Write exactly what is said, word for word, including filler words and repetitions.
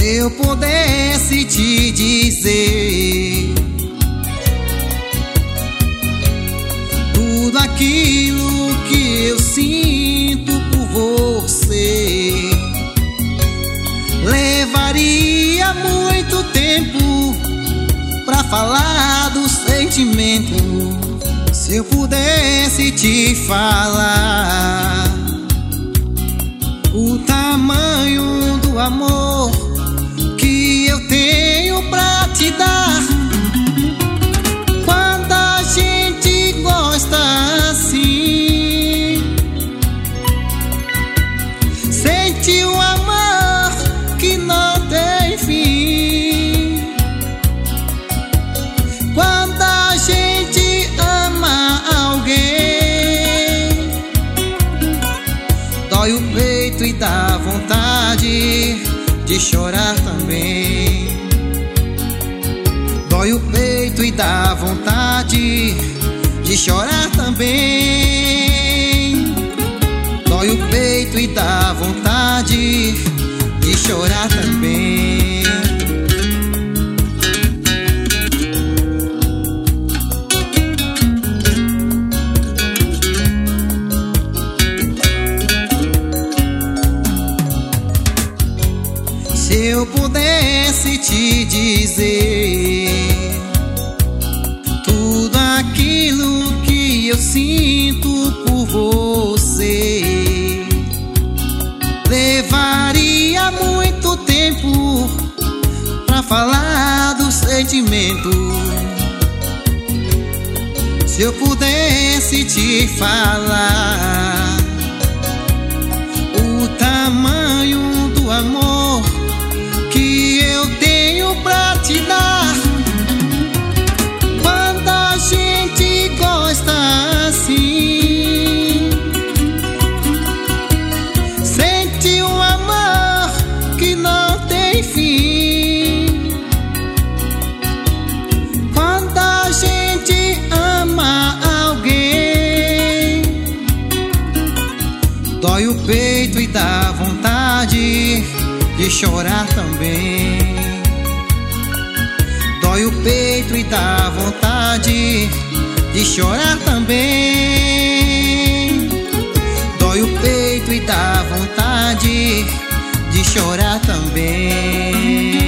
Se eu pudesse te dizer tudo aquilo que eu sinto por você, levaria muito tempo pra falar do sentimento. Se eu pudesse te falar o tamanho do amor que eu tenho pra te dar, quando a gente gosta assim, sente um amor que não tem fim. Quando a gente ama alguém, dói o peito e dá vontade de chorar também. Dói o peito e dá vontade de chorar também. Dói o peito e dá vontade de chorar também. Se eu pudesse te dizer tudo aquilo que eu sinto por você, levaria muito tempo pra falar do sentimento. Se eu pudesse te falar o tamanho do amor que eu tenho pra te dar, quando a gente gosta assim, sente um amor que não tem fim. Quando a gente ama alguém, dói o peito e dá vontade de chorar também. Dói o peito e dá vontade de chorar também. Dói o peito e dá vontade de chorar também.